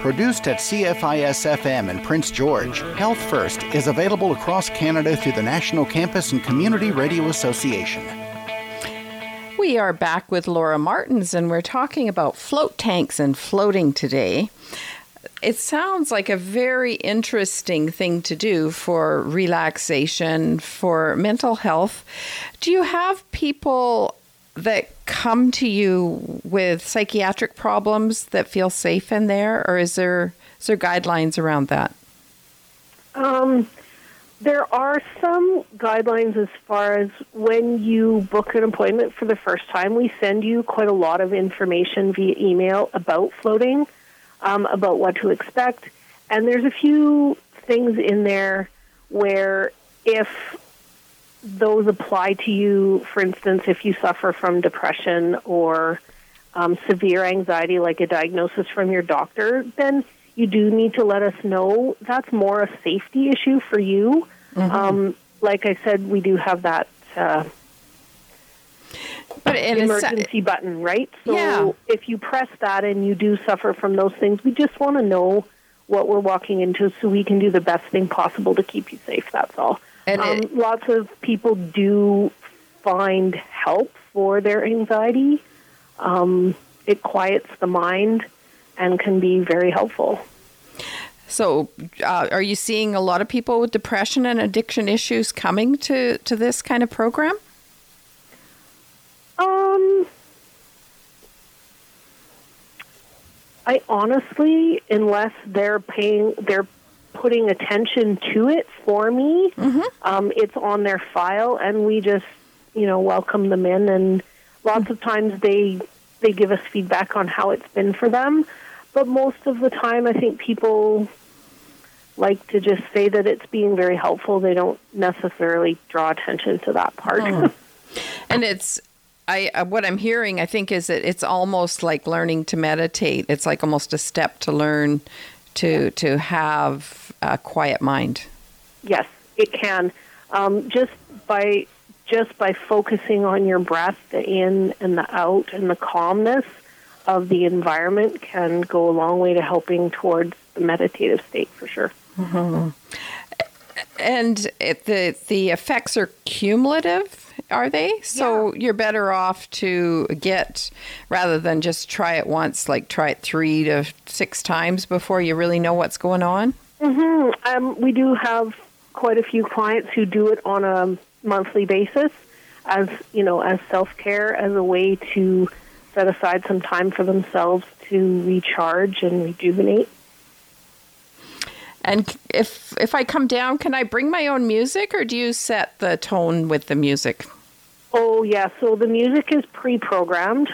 Produced at CFIS-FM in Prince George, Health First is available across Canada through the National Campus and Community Radio Association. We are back with Laura Martins, and we're talking about float tanks and floating today. It sounds like a very interesting thing to do for relaxation, for mental health. Do you have people that come to you with psychiatric problems that feel safe in there, or is there guidelines around that? There are some guidelines as far as when you book an appointment for the first time. We send you quite a lot of information via email about floating, about what to expect. And there's a few things in there where if those apply to you, for instance, if you suffer from depression or severe anxiety, like a diagnosis from your doctor, then you do need to let us know. That's more a safety issue for you. Mm-hmm. Like I said, we do have that emergency button, right? So if you press that and you do suffer from those things, we just want to know what we're walking into so we can do the best thing possible to keep you safe, that's all. And lots of people do find help for their anxiety. It quiets the mind and can be very helpful. So are you seeing a lot of people with depression and addiction issues coming to this kind of program? I honestly, unless they're putting attention to it for me, mm-hmm. It's on their file, and we just, welcome them in. And lots of times they give us feedback on how it's been for them. But most of the time, I think people like to just say that it's being very helpful. They don't necessarily draw attention to that part. Mm. And what I'm hearing, I think, is that it's almost like learning to meditate. It's like almost a step to learn to have a quiet mind. Yes, it can. Just by focusing on your breath, the in and the out, and the calmness of the environment can go a long way to helping towards the meditative state, for sure. Mm-hmm. And the effects are cumulative, are they? So you're better off to get, rather than just try it once, like try it 3 to 6 times before you really know what's going on? Mm-hmm. We do have quite a few clients who do it on a monthly basis as self-care, as a way to set aside some time for themselves to recharge and rejuvenate. And if I come down, can I bring my own music, or do you set the tone with the music? Oh, yeah. So the music is pre-programmed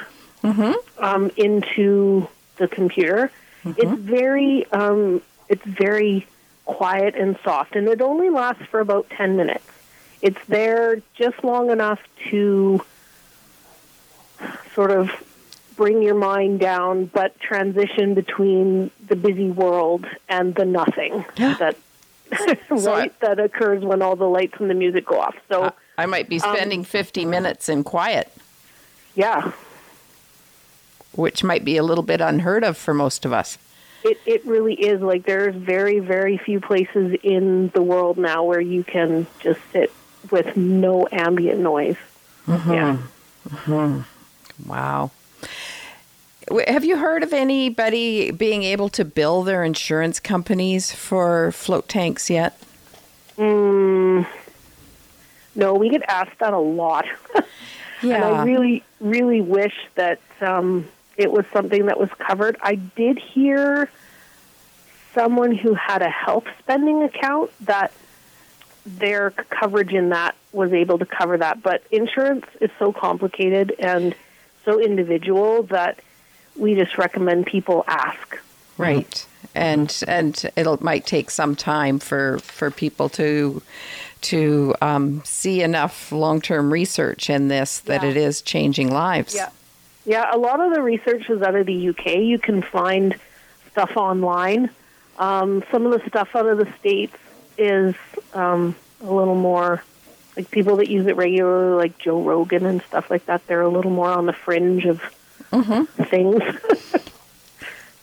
into the computer. Mm-hmm. It's very quiet and soft, and it only lasts for about 10 minutes. It's there just long enough to sort of bring your mind down, but transition between the busy world and the nothing that that occurs when all the lights and the music go off. So I might be spending 50 minutes in quiet. Yeah. Which might be a little bit unheard of for most of us. It really is. Like, there's very, very few places in the world now where you can just sit with no ambient noise. Mm-hmm. Yeah. Mm-hmm. Wow. Have you heard of anybody being able to bill their insurance companies for float tanks yet? No, we get asked that a lot. Yeah. And I really, really wish that it was something that was covered. I did hear someone who had a health spending account that their coverage in that was able to cover that. But insurance is so complicated and so individual that we just recommend people ask. Right. And it might take some time for people to see enough long-term research in this that it is changing lives. Yeah, a lot of the research is out of the UK. You can find stuff online. Some of the stuff out of the States is a little more, like people that use it regularly, like Joe Rogan and stuff like that. They're a little more on the fringe of things.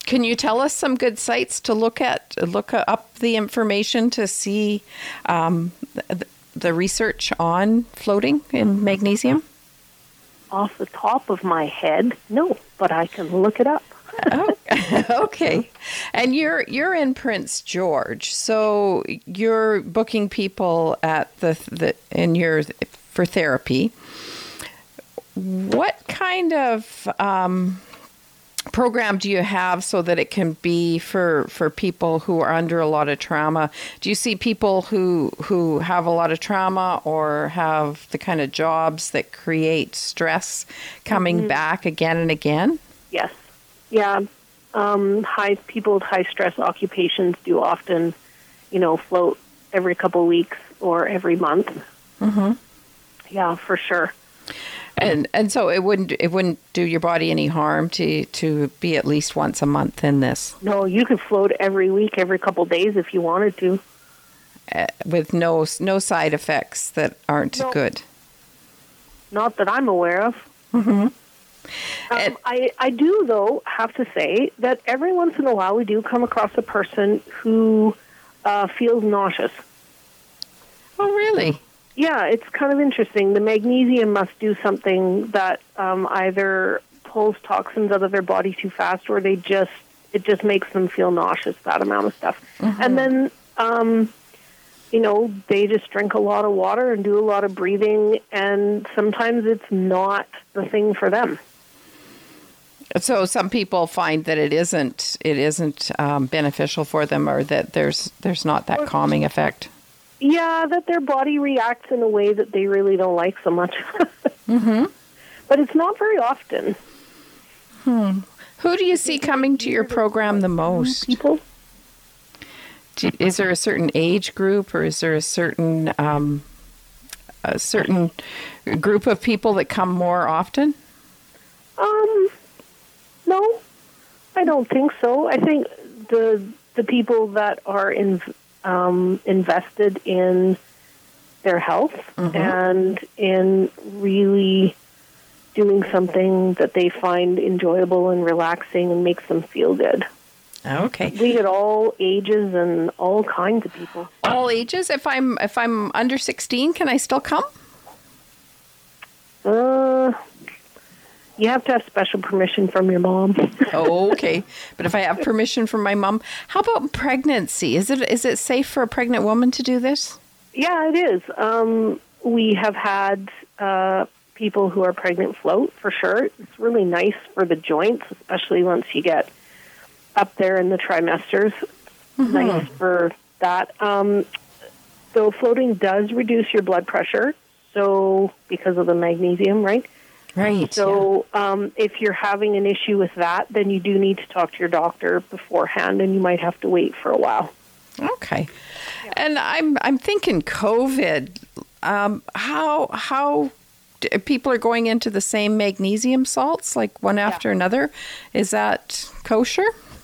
Can you tell us some good sites to look up the information to see the research on floating in magnesium? Off the top of my head, no, but I can look it up. Oh, okay. And you're in Prince George, so you're booking people at for therapy. What kind of program do you have so that it can be for people who are under a lot of trauma? Do you see people who have a lot of trauma or have the kind of jobs that create stress coming back again and again? Yes. Yeah. People with high stress occupations do often, float every couple of weeks or every month. Mm-hmm. Yeah, for sure. And so it wouldn't do your body any harm to be at least once a month in this. No, you could float every week, every couple of days if you wanted to, with no side effects that aren't good. Not that I'm aware of. Mm-hmm. I do, though, have to say that every once in a while we do come across a person who feels nauseous. Oh, really? Yeah, it's kind of interesting. The magnesium must do something that either pulls toxins out of their body too fast, or it just makes them feel nauseous, that amount of stuff. Mm-hmm. And then, they just drink a lot of water and do a lot of breathing, and sometimes it's not the thing for them. So some people find that it isn't beneficial for them, or that there's not that calming effect. Yeah, that their body reacts in a way that they really don't like so much. Mm-hmm. But it's not very often. Who do you see coming to your program the most? People. Is there a certain age group, or is there a certain group of people that come more often? No, I don't think so. I think the people that are invested in their health and in really doing something that they find enjoyable and relaxing and makes them feel good. Okay. We get all ages and all kinds of people. All ages? If I'm under 16, can I still come? You have to have special permission from your mom. Oh, okay. But if I have permission from my mom, how about pregnancy? Is it safe for a pregnant woman to do this? Yeah, it is. We have had people who are pregnant float, for sure. It's really nice for the joints, especially once you get up there in the trimesters. Mm-hmm. Nice for that. So floating does reduce your blood pressure, so because of the magnesium, right? Right. So if you're having an issue with that, then you do need to talk to your doctor beforehand, and you might have to wait for a while. Okay. Yeah. And I'm thinking COVID. How people are going into the same magnesium salts, like one after another? Is that kosher?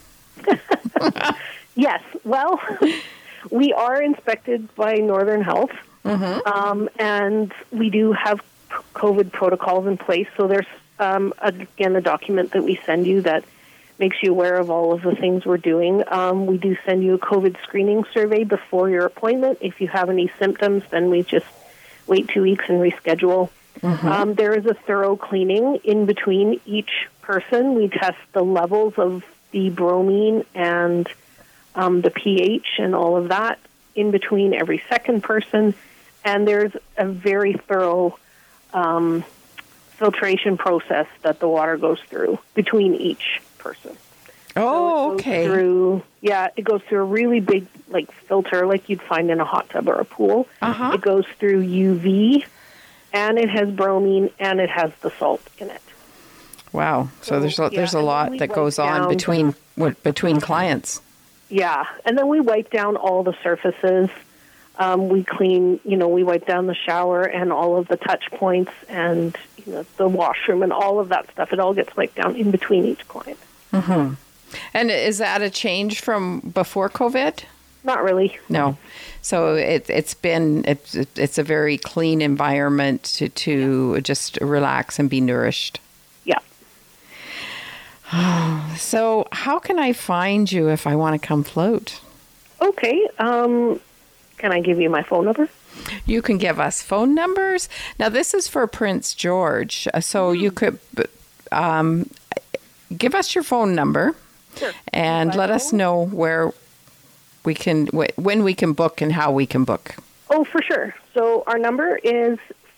Yes. Well, we are inspected by Northern Health, and we do have COVID protocols in place. So there's, again, a document that we send you that makes you aware of all of the things we're doing. We do send you a COVID screening survey before your appointment. If you have any symptoms, then we just wait 2 weeks and reschedule. Mm-hmm. There is a thorough cleaning in between each person. We test the levels of the bromine and the pH and all of that in between every second person. And there's a very thorough filtration process that the water goes through between each person. Oh, so okay. It goes through a really big filter like you'd find in a hot tub or a pool. Uh-huh. It goes through UV, and it has bromine, and it has the salt in it. Wow. So there's a lot that goes on between clients. Yeah, and then we wipe down all the surfaces. We clean, we wipe down the shower and all of the touch points and the washroom and all of that stuff. It all gets wiped down in between each client. Mm-hmm. And is that a change from before COVID? Not really. No. So it's a very clean environment to just relax and be nourished. Yeah. So how can I find you if I want to come float? Okay. Can I give you my phone number? You can give us phone numbers. Now, this is for Prince George, so you could give us your phone number. Sure. And let us know where we can, when we can book and how we can book. Oh, for sure. So our number is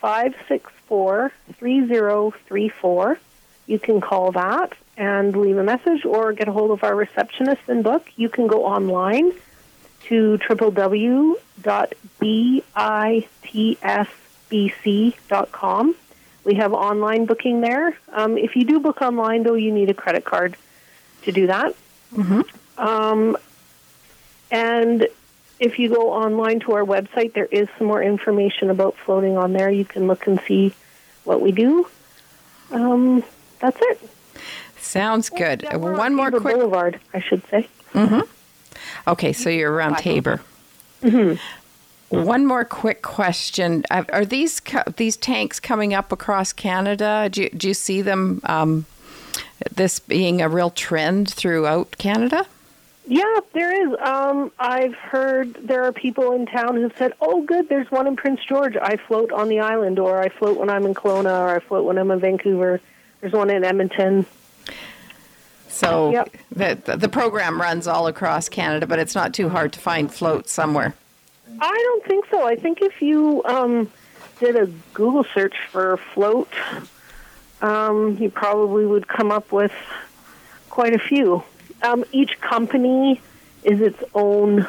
564-3034. You can call that and leave a message or get a hold of our receptionist and book. You can go online to www.bitsbc.com. We have online booking there. If you do book online, though, you need a credit card to do that. Mm-hmm. And if you go online to our website, there is some more information about floating on there. You can look and see what we do. That's it. Sounds good. Yeah, One more quick Boulevard, I should say. Mm-hmm. Okay, so you're around Tabor. Mm-hmm. One more quick question: are these tanks coming up across Canada? Do you see them? This being a real trend throughout Canada? Yeah, there is. I've heard there are people in town who've said, "Oh, good, there's one in Prince George. I float on the island, or I float when I'm in Kelowna, or I float when I'm in Vancouver. There's one in Edmonton." So Yep. the program runs all across Canada, but it's not too hard to find floats somewhere. I don't think so. I think if you did a Google search for float, you probably would come up with quite a few. Each company is its own,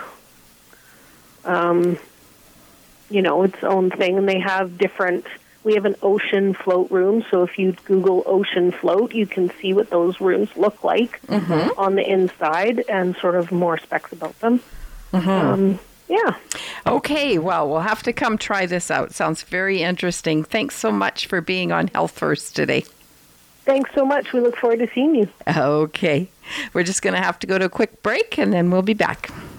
its own thing, and they have different. We have an ocean float room, so if you Google ocean float, you can see what those rooms look like on the inside and sort of more specs about them. Yeah. Okay, well, we'll have to come try this out. Sounds very interesting. Thanks so much for being on Health First today. Thanks so much. We look forward to seeing you. Okay. We're just going to have to go to a quick break, and then we'll be back.